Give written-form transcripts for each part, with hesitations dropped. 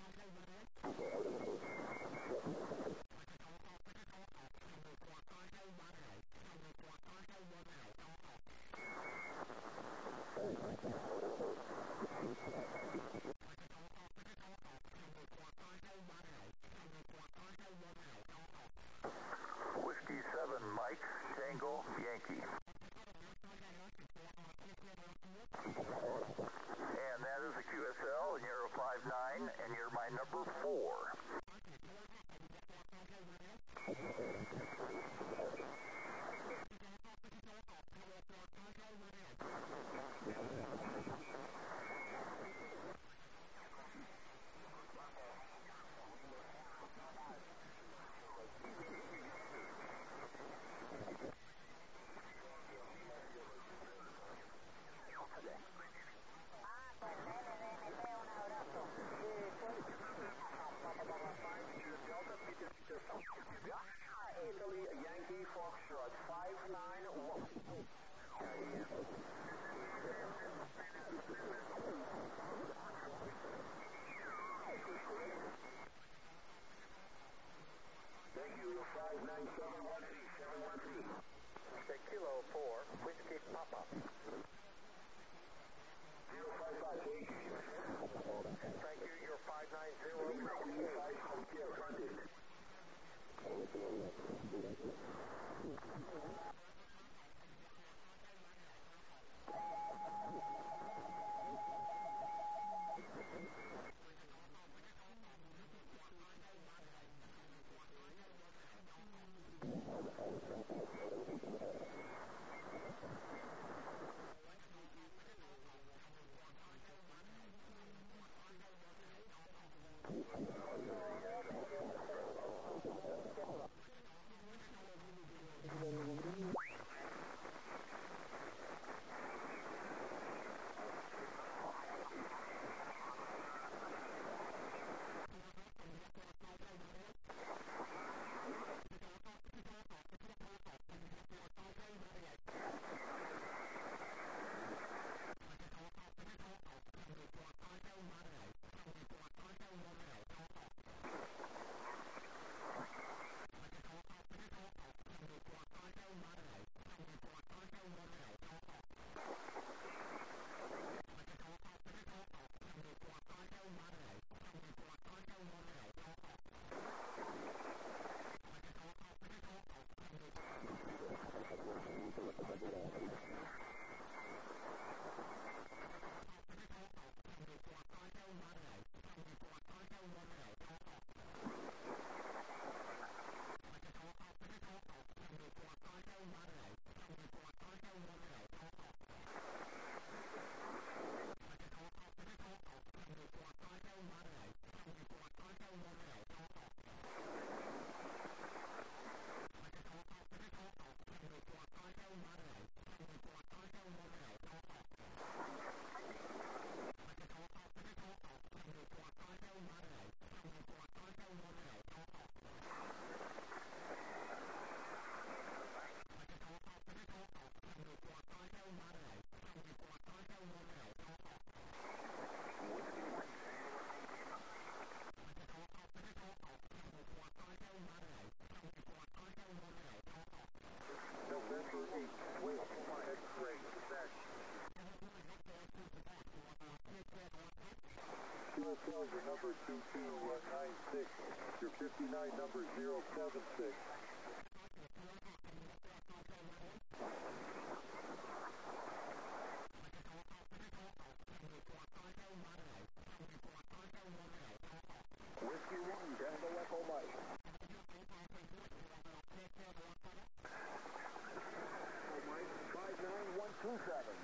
Whiskey 7 Mike, Tango, Yankee. And that is a QSL, and you're a 5-9, and you're my number 4. Italy, Yankee, Foxtrot, 591. Thank you, 59713. Kilo 4, Whiskey Papa. 055, thank you, you're 590. QSL, your number 2296, your 59 number 076. Whiskey 1, Tango Echo Mike. Mike, 59127.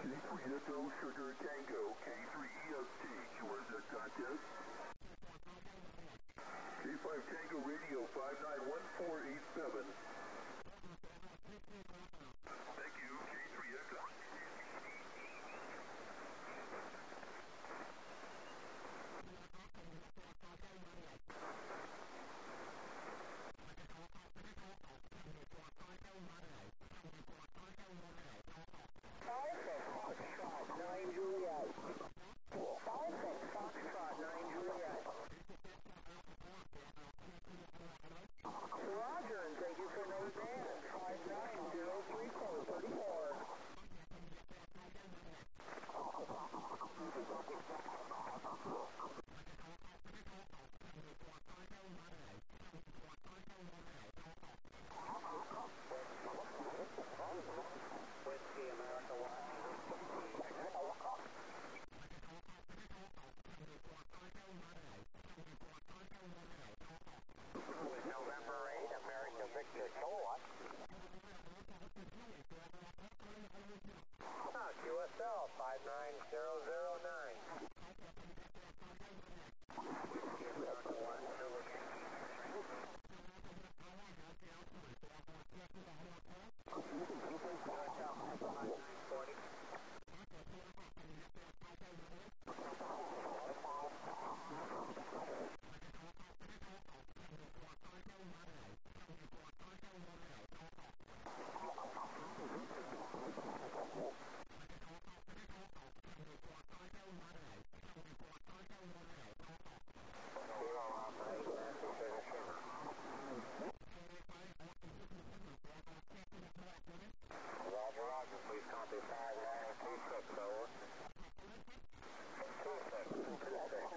K3 Echo Sugar Tango, K3 EST, QRZ contest. K5 Tango Radio 591487. Thank you, K3 Echo. Foxtrot 9 Juliet. 56 Foxtrot 9 Juliet. Roger, and thank you for those bands. 5903 code 34. Whiskey America with November 8, America Victor Kilowatt. QSL 59009. Whiskey America 1, Silver QSL 5940. Roger, Roger, please copy 5926, over. 26.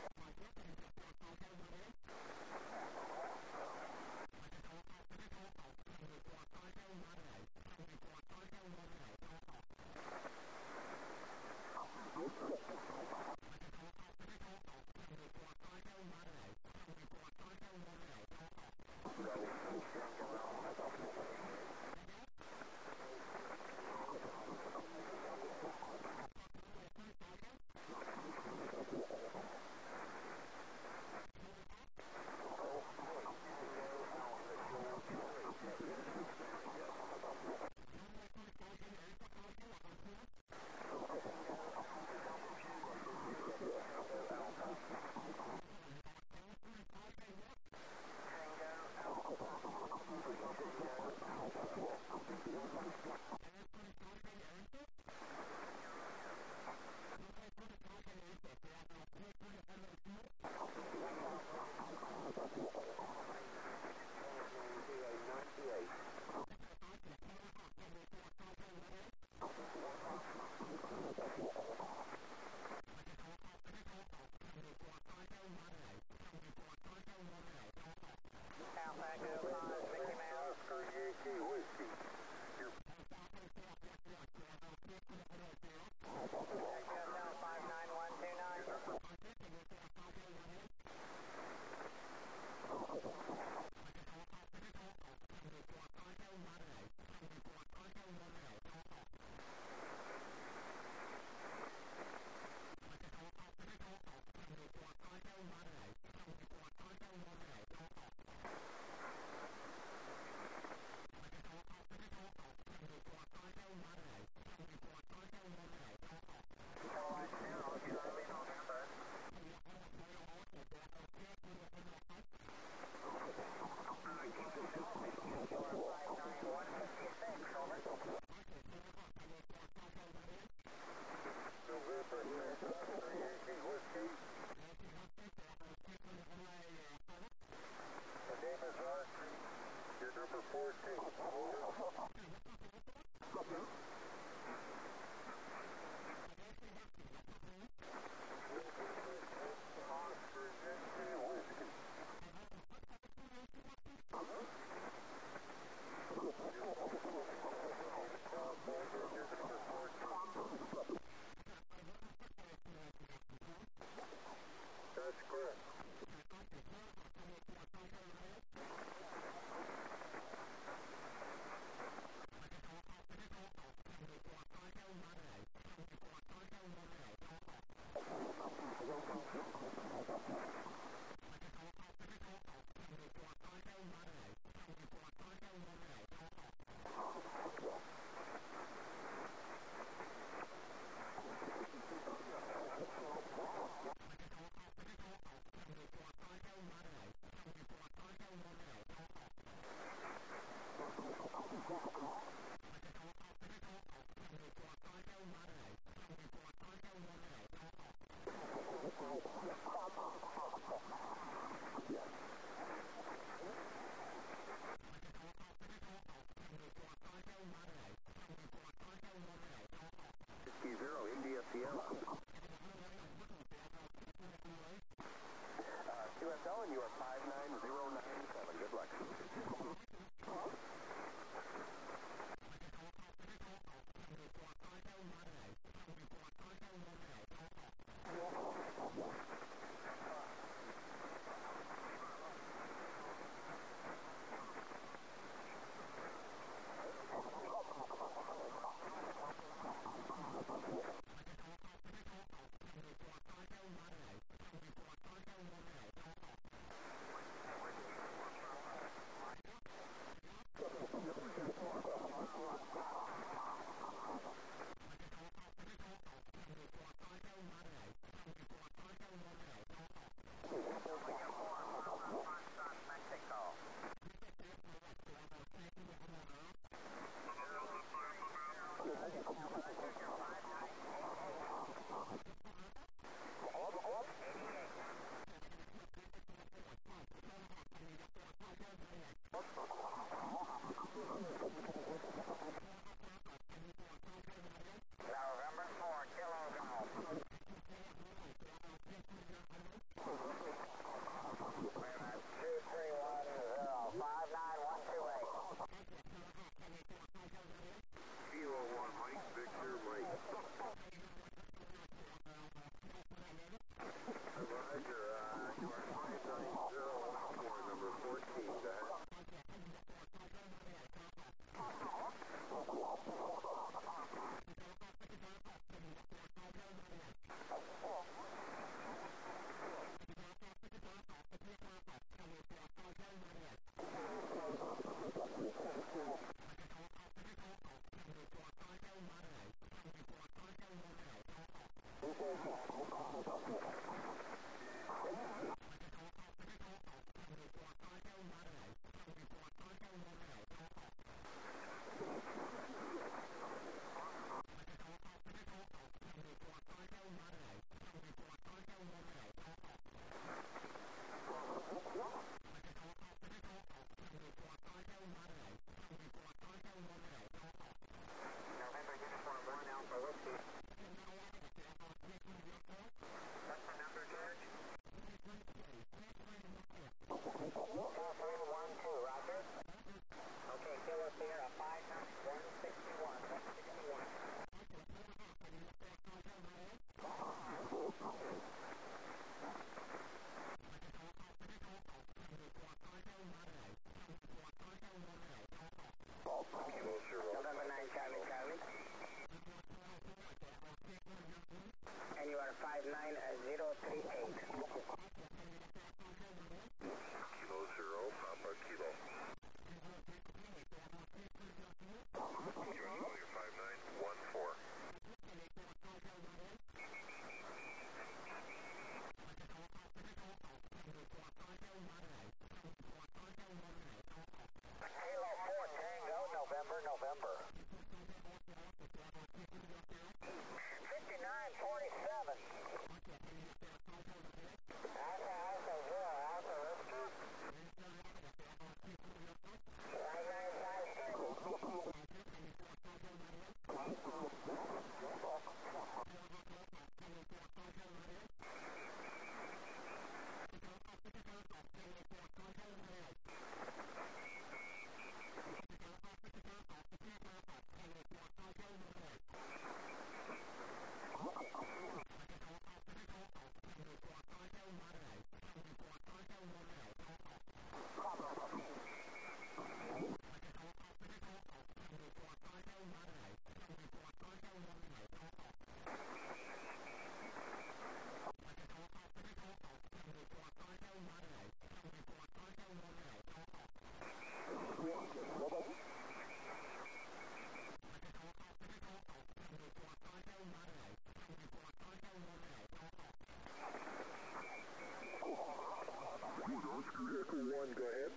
Vehicle 1, go ahead.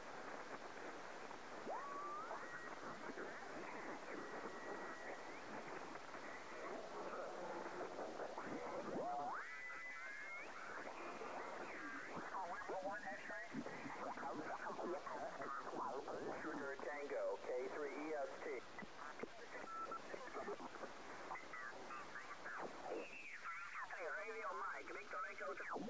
Sugar Tango, K3EST. Radio Mike, Victor Echo.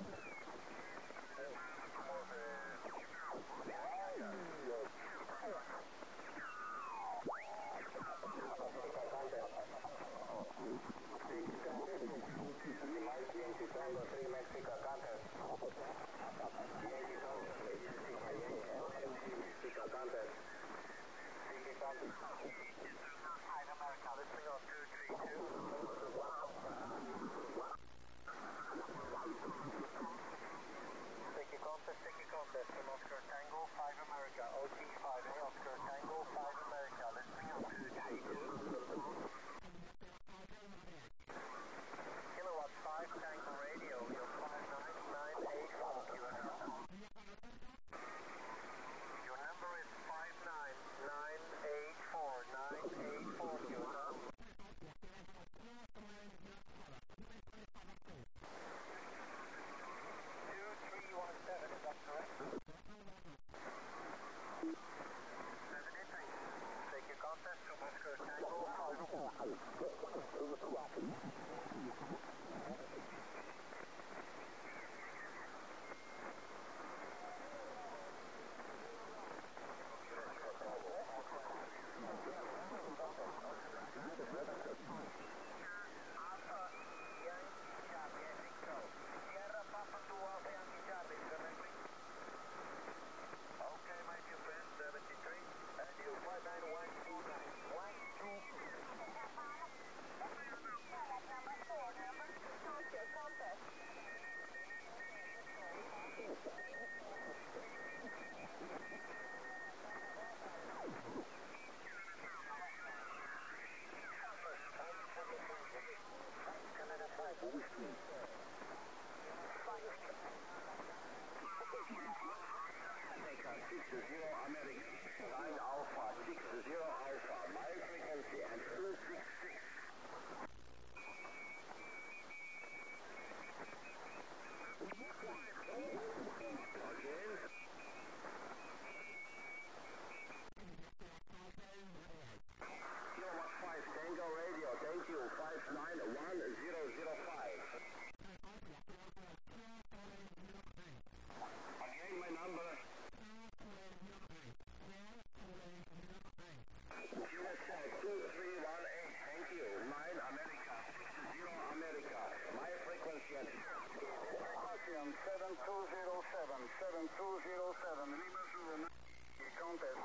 Sticky contest from Oscar Tango, 5 America, OT5A, Oscar Tango, 5 America, listening on 232. Kilowatt 5 Tango Radio, your 59984 QSL. Your number is 59984 QSL. 2317, is that correct? 73. Take your contest from Oscar Tango, 60 America, 9 Alpha, 60 Alpha, my frequency and 266. Again. Kilowatt 5 Tango Radio, thank you, 5911005. Again, my number. USA 2318, thank you, 9 America, 60 America, my frequency and 7207, 7207, Lima Zulu 9, contest.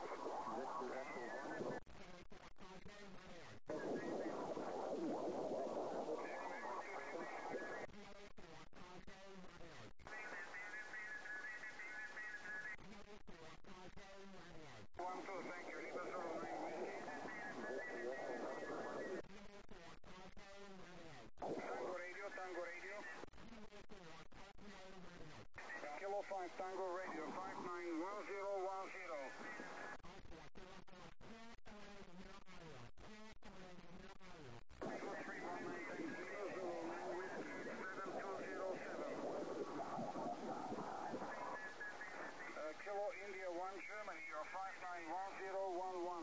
Thank you, Lima Zulu 9, Tango Radio. Kilo 5 Tango Radio, 591010. 2319, Lima Zulu 9 Whiskey, 7207. Kilo India 1 Germany, you're 591011.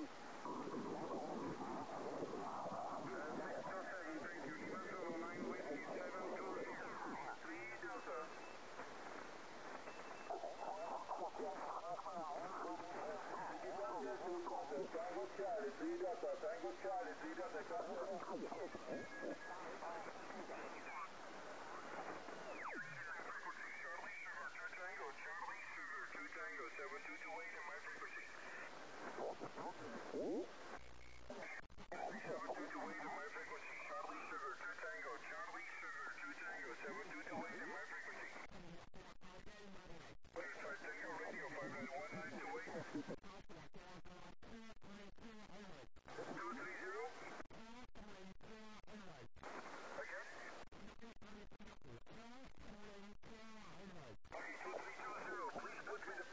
627, thank you, Lima Zulu 9 Whiskey, 720. 3 Delta. Tango Charlie, 3 Delta, Tango Charlie, 3 Delta, Tango Charlie, Sugar, 2 Tango, 7228 in my frequency. 7228 in my frequency, Charlie, Sugar, 2 Tango, Charlie, Sugar, 2 Tango, 7228 in my frequency. 5 Tango Radio, 591928. 230? Again? Okay, 2320, please put me the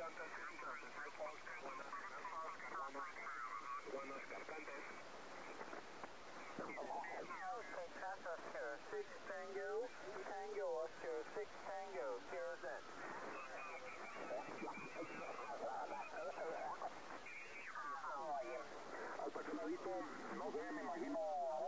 Oscar 6 Tango, Tango Oscar 6 Tango, Sierra Z. No sé, me imagino.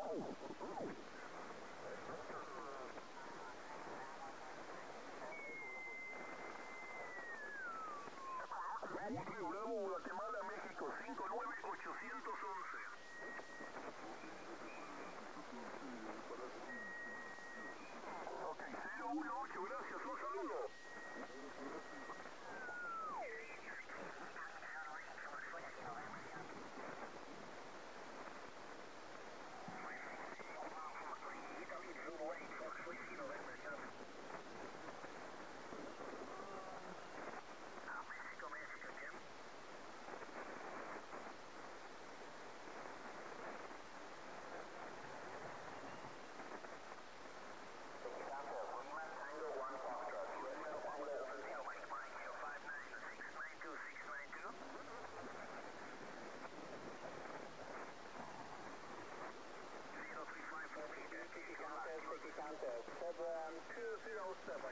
Bravo, Guatemala, México, 59811. Ok, 018, gracias, un saludo. Contest 7207,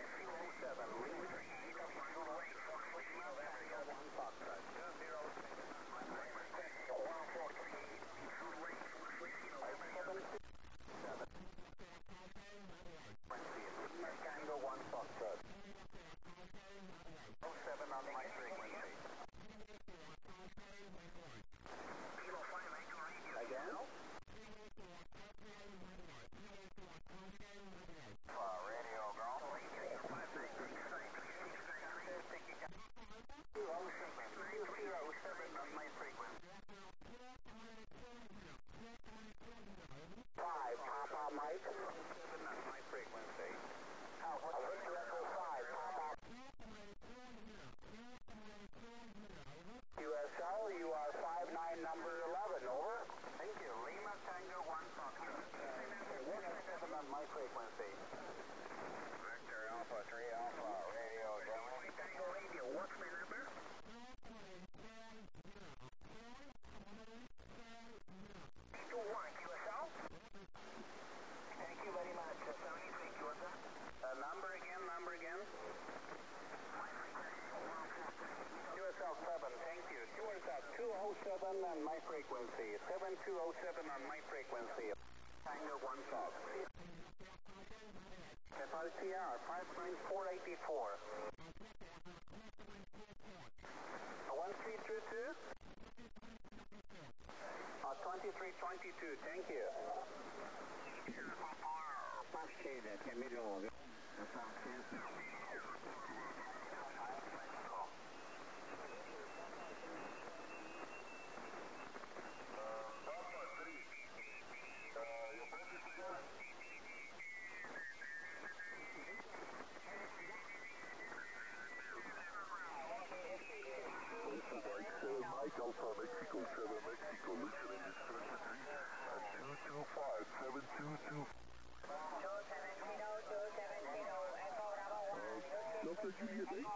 Tango 1 Foxtrot. 07 on my frequency. Again? Radio girl. 207 on my frequency. 5 Papa Mike. 7 on my frequency. Alert to Echo 5 Papa. QSL, you are 59 number 11, over. Thank you. Lima Tango 1 Foxtrot. 7 on my frequency. Victor Alpha 3 Alpha, radio Germany. Tango radio, what's my number? 21 QSL. Thank you very much. 73 QSL. Number again. QSL 7, thank you. QSL 207 on my frequency. 7207 on my frequency. Tango 1 Fox. FRCR 59484. 1322. 2322, thank you. Mike Alpha Mexico 7 Mexico, listening this frequency at 225-7225. 270, Echo Bravo 1. Delta Juliet 8.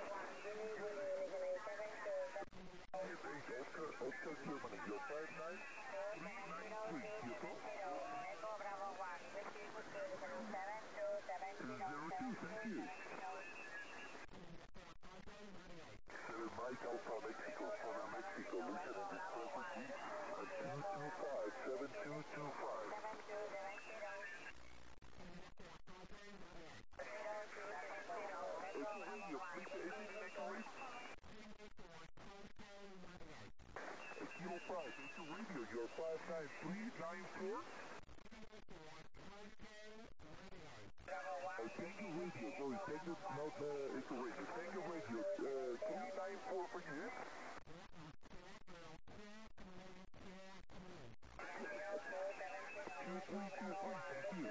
Oscar Germany, you're 59393, Echo Bravo 1. 202, thank you. 7 Mike Alpha Mexico 7 Mexico, listening this frequency at 225-7225. Echo Radio, please anything in Echo Radio? Kilo 5, Echo Radio, you're 59394. Tango Radio, sorry, Tango, not Echo Radio. Tango Radio, 394 for you. 2323, thank you.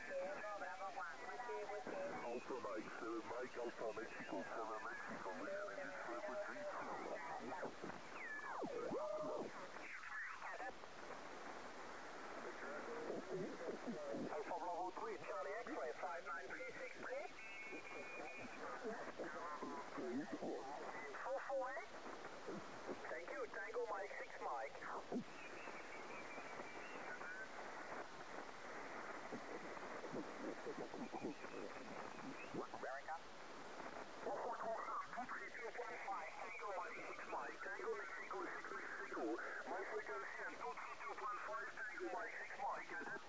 Alpha Mike, 7 Mike Alpha Mexico 7 Mexico, listening this frequency. Alpha Bravo 3, Charlie X-ray 5936, please. 44 Thank you, Tango Mike 6 Mike. America? 232.5, Tango Mike 6 Mike, Tango Mexico 6 Mexico. My frequency is 232.5, Tango Mike 6 Mike, is it?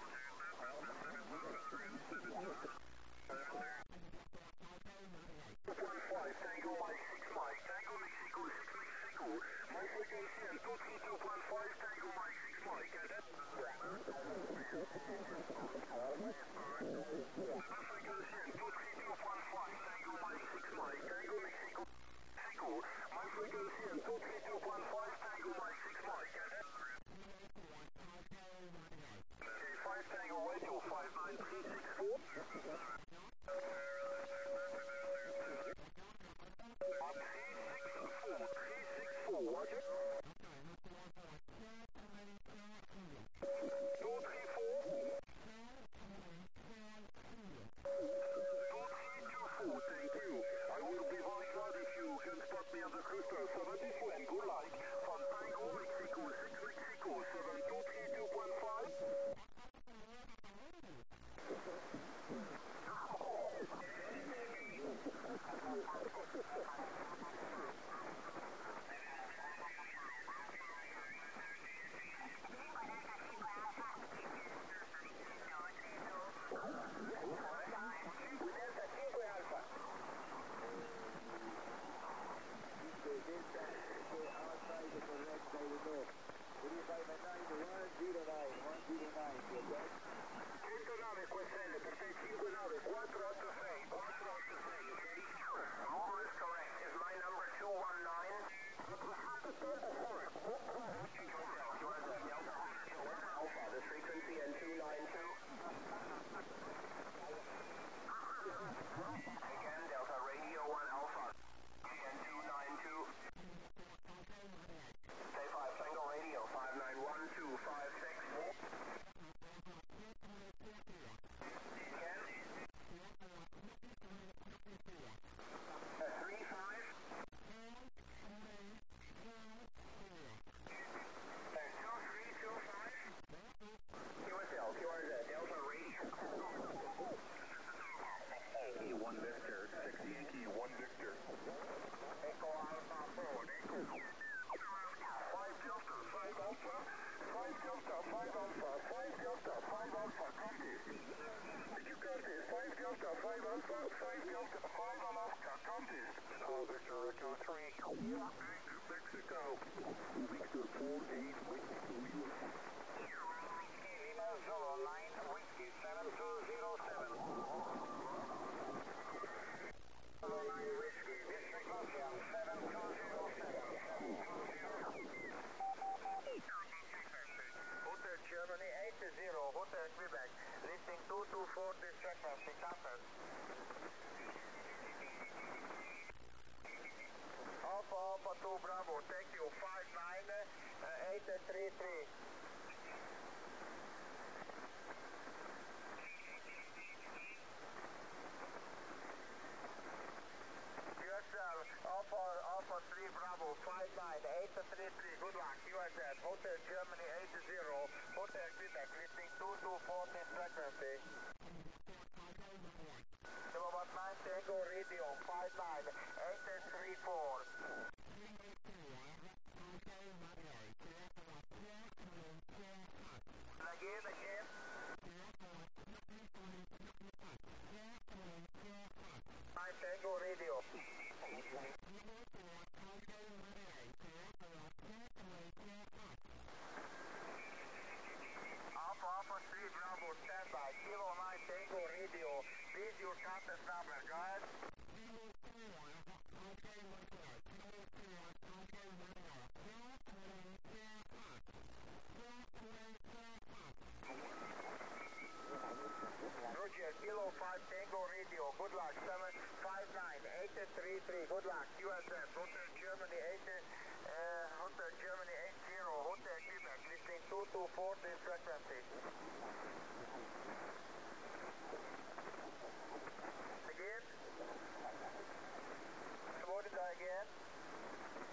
2.5, Tango Mike 6 Mike, Tango Mexico 6 Mexico. My frequency is 232.5, Tango Mike 6 Mike, is it? My frequency is 232.5, Tango Mike 6 Mike, Tango Mexico 6 Mexico. My frequency is 232.5, Tango Mike 6 Mike, is it? Okay, 5 Tango Radio 59364. 364, Roger. 234. 2324, thank you. I will be very glad if you can spot me on the Crystal 77. Good luck. From Tango Mexico 6 Mexico 7232.5. Kilo 5 Tango Radio, good luck, 759-833, good luck, USS, Hotel Germany 80, Hotel Quebec, listening 224 this frequency. Again? What is that again?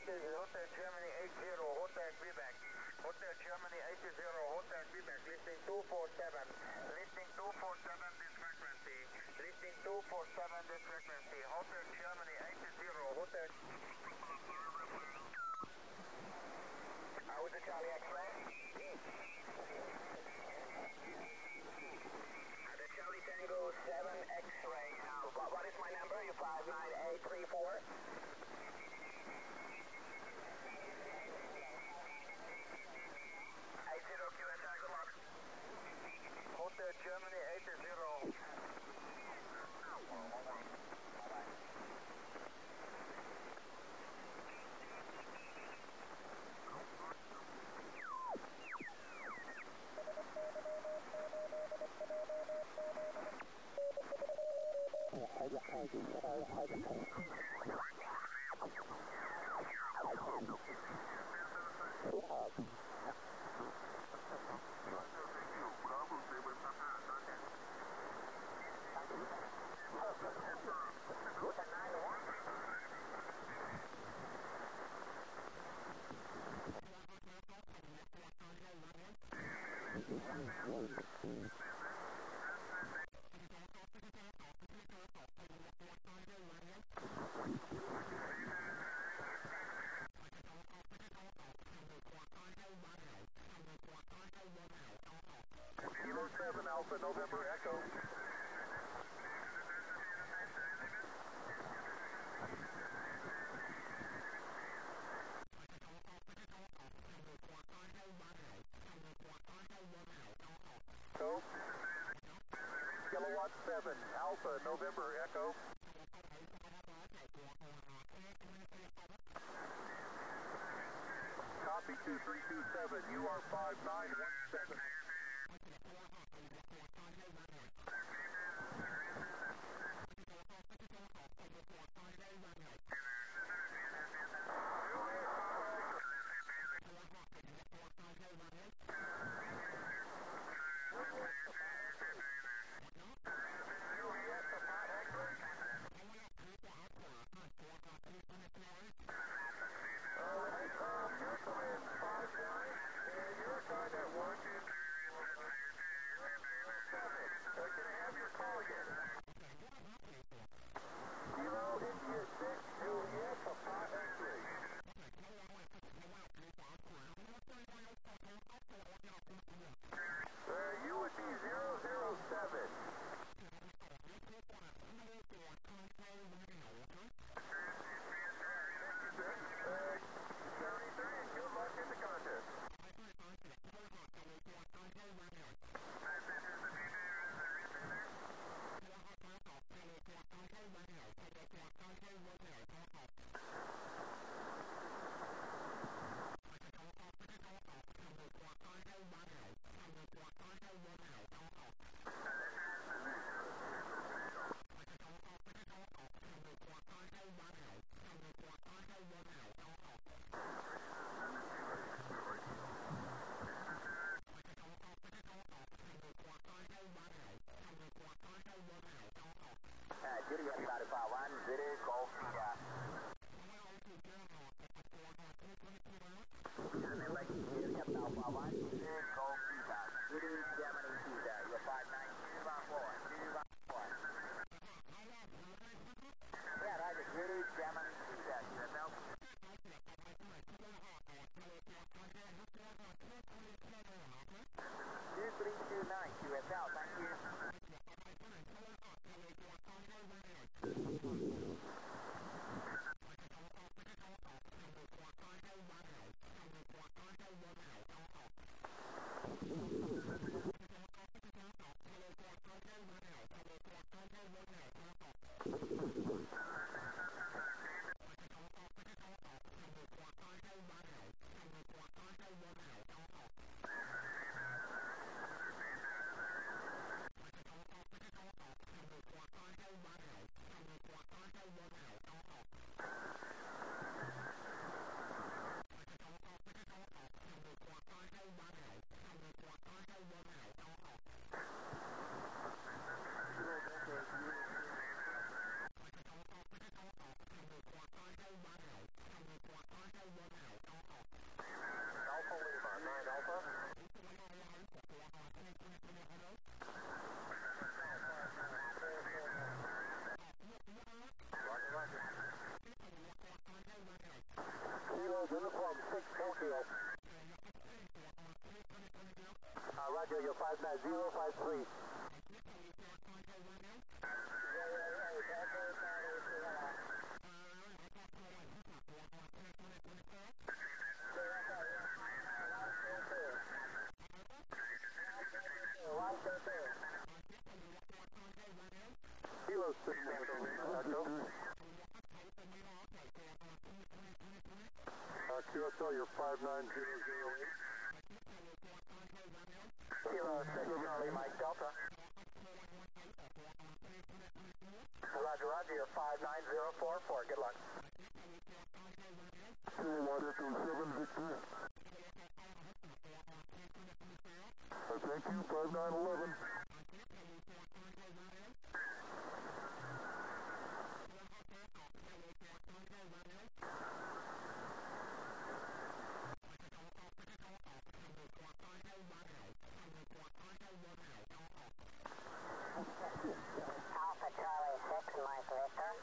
Hotel Germany 80, Hotel Quebec. Hotel Germany 80, Hotel Quebec. Listing 247. Listing 247 this frequency. Listing 247 this frequency. Hotel Germany 80, Hotel. With the Charlie X-ray. The Charlie Tango 7 X-ray. What is my number? You 59834. 80 QSI, good luck. Hotel Germany 80. Kilo 7 Alpha November Echo. Kilowatt 7 Alpha November Echo. Copy 2327, you are 5917. You would be 007. Good luck in the contest. Judy West 551, Judy Golf Sierra. Judy West 551, Judy Golf Sierra. Judy Germany Caesar, you're 59214, 214. Yeah, right, Judy Germany Caesar, yourself. 2329, QSL, thank you. field. Roger, you're 59053. Kilo 6 QSL, you're 59008. Kilo 6 Charlie, Mike Delta. Roger, roger, you're 59044. Good luck. Water 27 Victor. Thank you, 5911. Alpha Charlie 6, Mike Victor.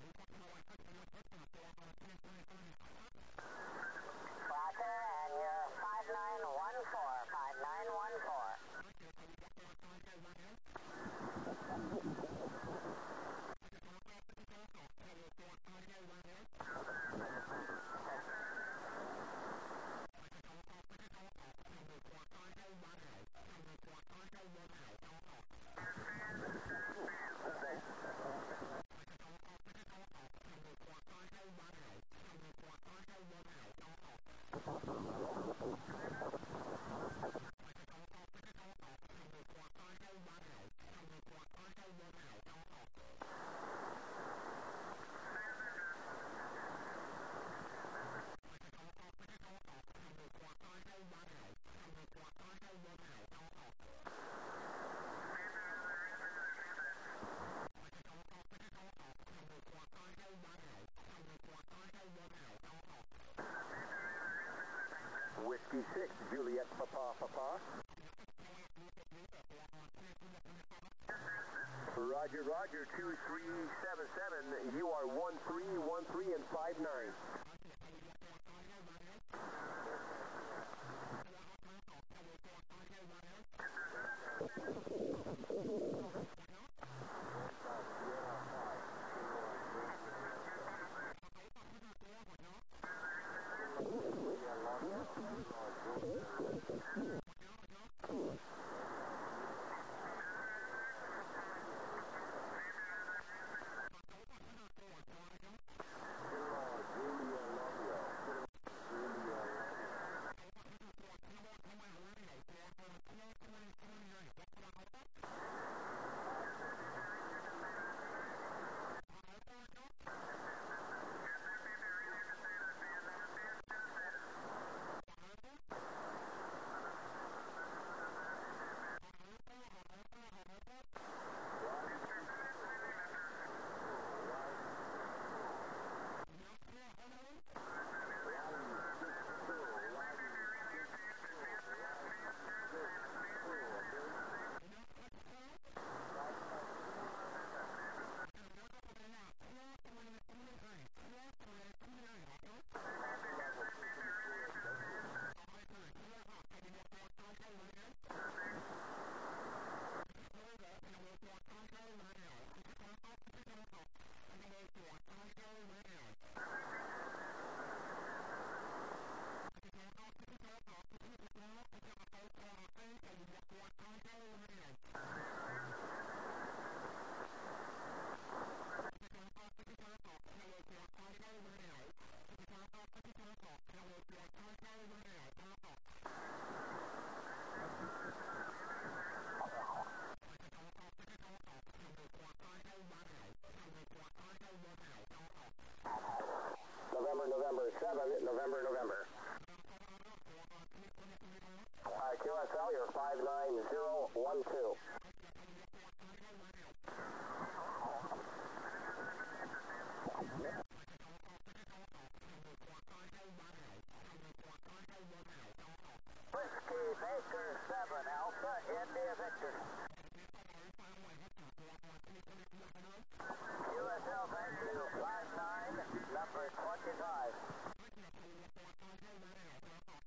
Roger, and you're 5914, 5914. Whiskey 6, Juliet Papa. Roger, roger, 2377. You are 1313 and 59. November 7, November. QSL, you're 59012. Whiskey Baker 7, Alpha, India Victor. QSL, thank you, 59, number 25.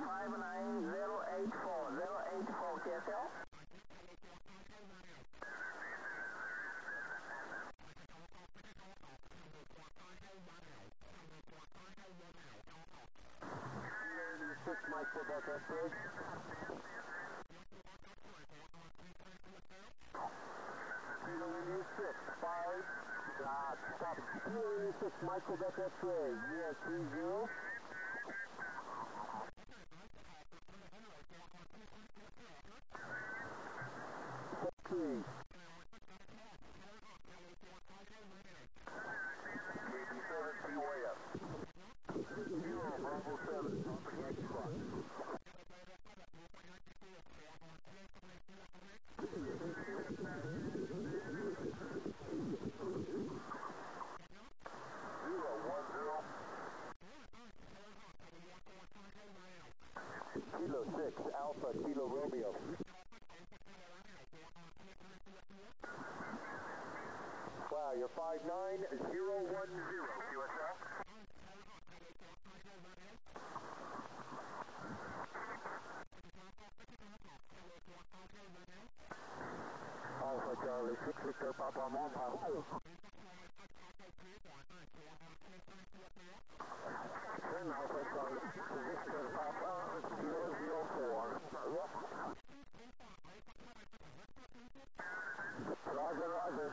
59084, QSL. Mike, Quebec, X-ray. Kilo India 6, 5, stop. Kilo India 6, Mike, Quebec, X-ray. US 30. Okay. KB7, POF. Kilo, Bravo 7, on the Yankee spot. Kilo 6, Alpha, Kilo Romeo. Wow, you're 59010, QSL. Alpha, Charlie, 6 Victor, Papa, Mama. Alpha, Charlie, 6 Victor, Papa, 004. Roger, Roger.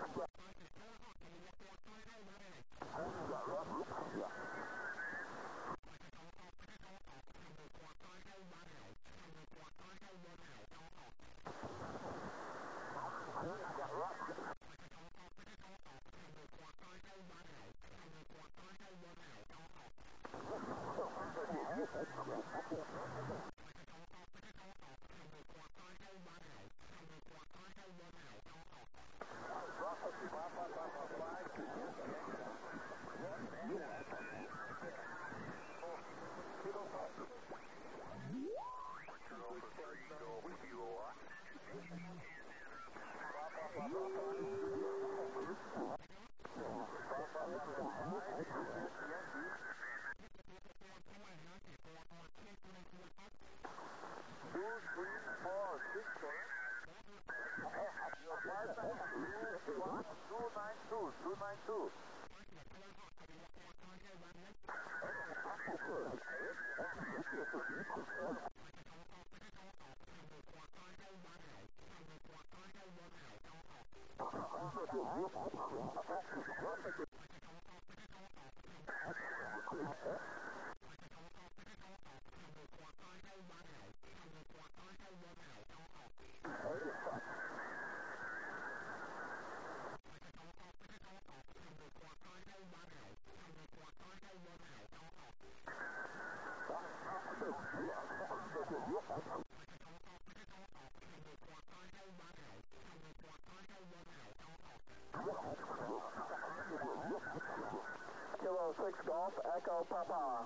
Kilo 6 Golf, Echo Papa.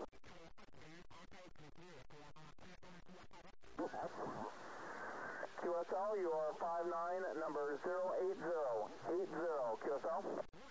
QSL, you are 59, number 080. QSL.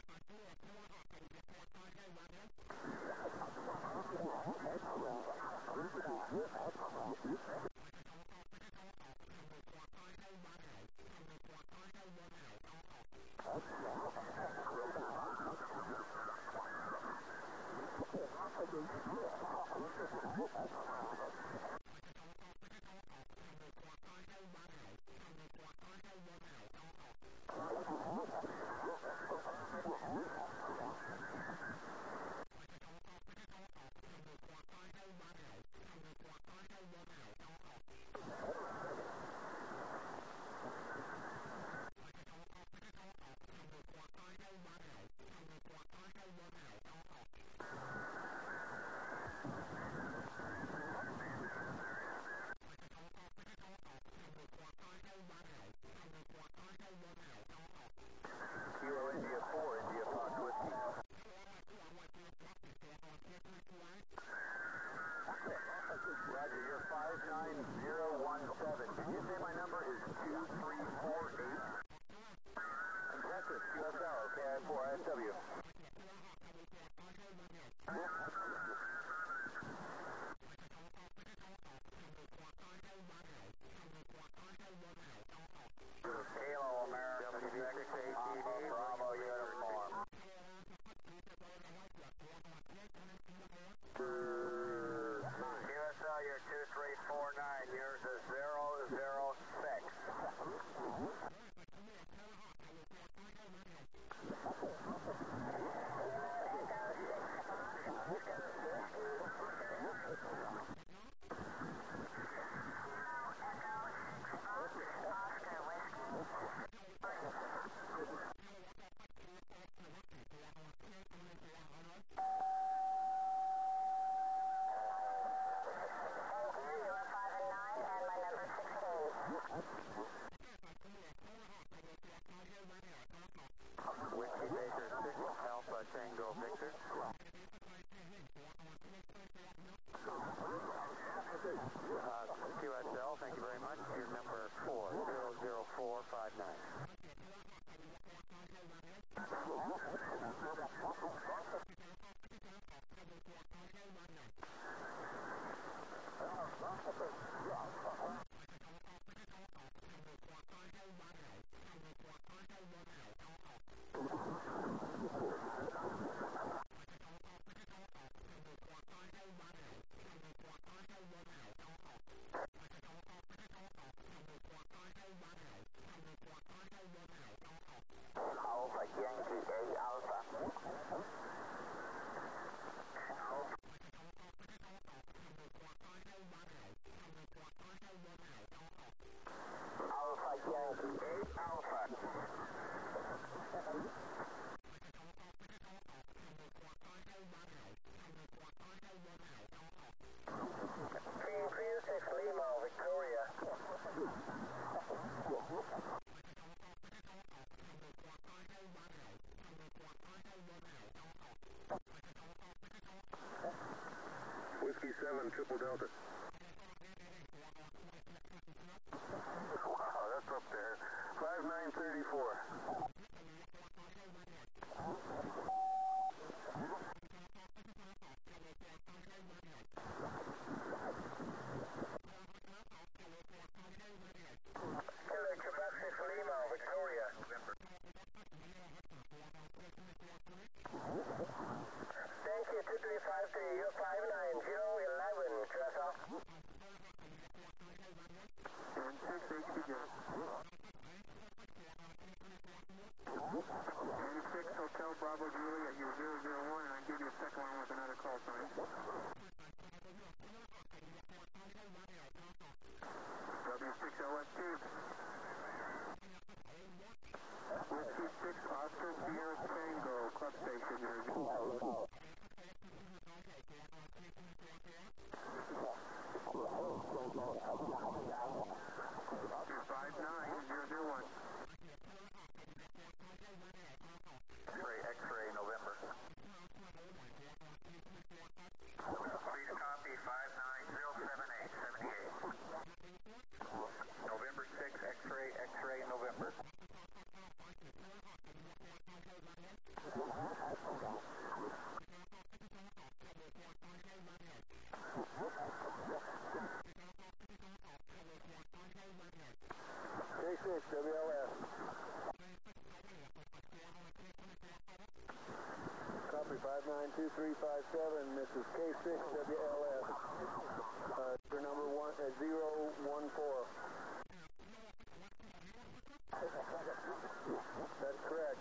Kilo India 4, India Fox Whiskey. Roger, you're 59017. Did you say my number is 2348? In Texas, QSL, KI4, ISW. QSL, you're 2349. Yours is 006. Whiskey Baker 6 Alpha Tango Victor. QSL, thank you very much. Your number 4000459. Alpha Yankee 8 Alpha. Alpha Yankee 8 Alpha. Queen 6 Lima Victoria. Whiskey 7 Triple Delta. Wow, that's up there. 5934. Quebec 6 Lima Victoria. Thank you, 2353. You're 59011. QSL. 86 Hotel Bravo Juliet, you're 001, and I'll give you a second one with another call sign. W6OS2. Whiskey 6 Oscar Sierra Tango, Club Station, you're 59001. X-ray November. Please copy 5907878. November 6 X-ray November. K6 WLS. Copy 592357. This is K6 WLS. For number 014. That's correct.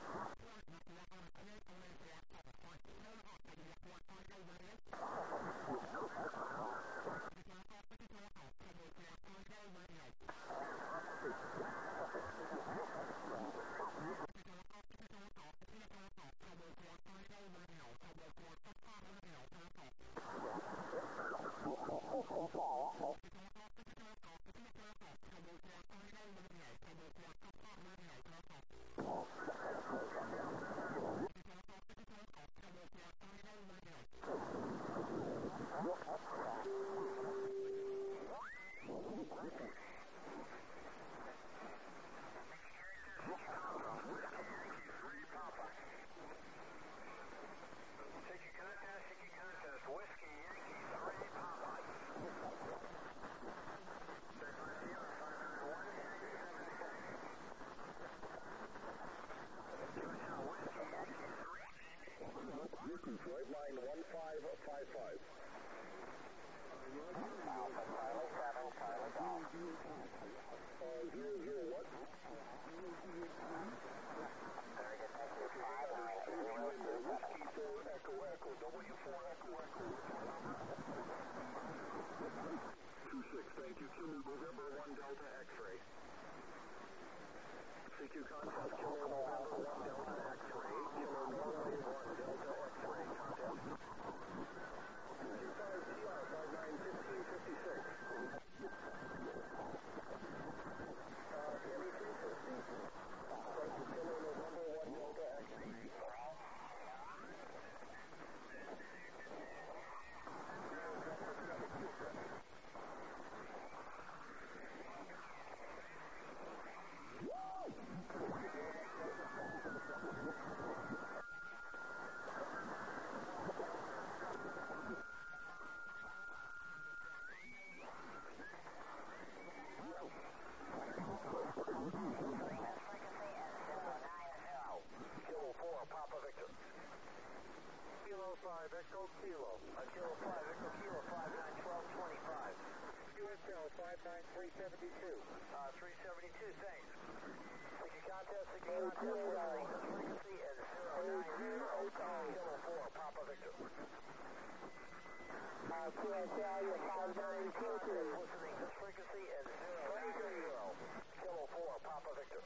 CQ November 1 Delta X-ray. CQ contact, Kilo November 1 Delta X-ray. Kilo Norway 1 Delta X-ray. Contact. Q5CR 591556. Kilo November 1 Delta X-ray. Echo Kilo. Kilo 5, Echo Kilo 591225. QSL 59372. 372, thanks. CQ contact, CQ contact, listening this frequency at 090. Kilo 4, Papa Victor. QSL, you're 5922. Listening this frequency at 090. Kilo 4, Papa Victor.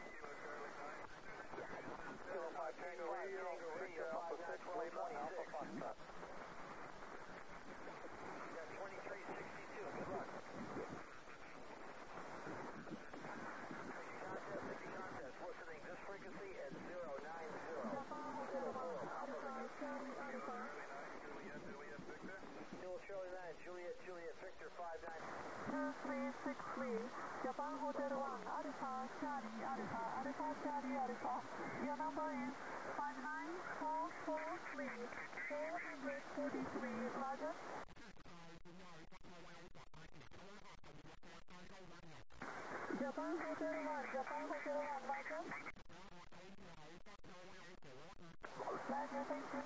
Kilo 5 Tango Radio, Victor Alpha 6, Lima Alpha Foxtrot. Yeah, 2362, good luck. CQ contact, listening this frequency at 090. Kilo 4, Papa Victor. Kilo Charlie 9, Juliet Victor 59. 2363, Japan Hotel 1, Alpha Charlie Alpha, Alpha Charlie Alpha. Your number is 59443, 443, Roger. Japan Hotel 1, Japan Hotel 1, Roger. Roger, thank you.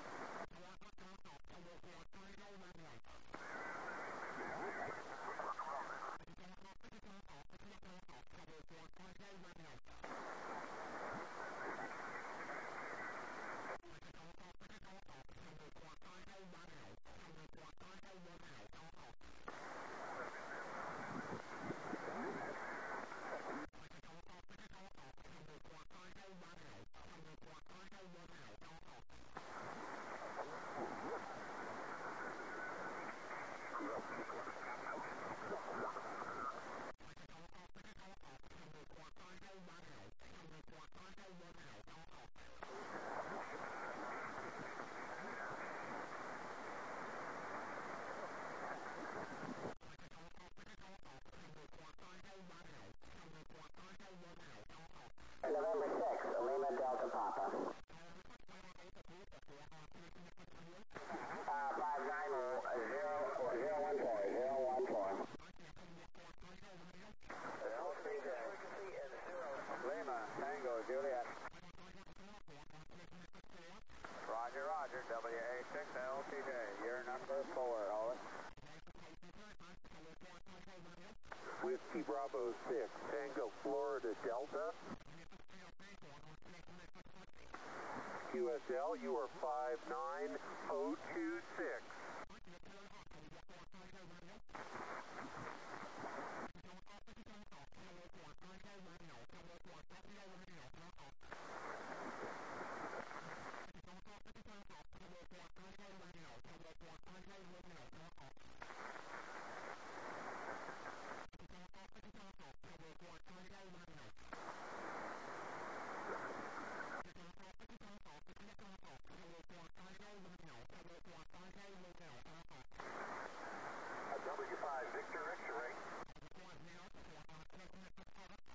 November 6, Lima Delta Papa. 59014. Lima, Tango, Juliet. Roger, Roger, WA6LTJ, you're number 4, over. Whiskey Bravo 6, Tango, Florida, Delta. QSL, you are 59026. W5 Victor X-ray.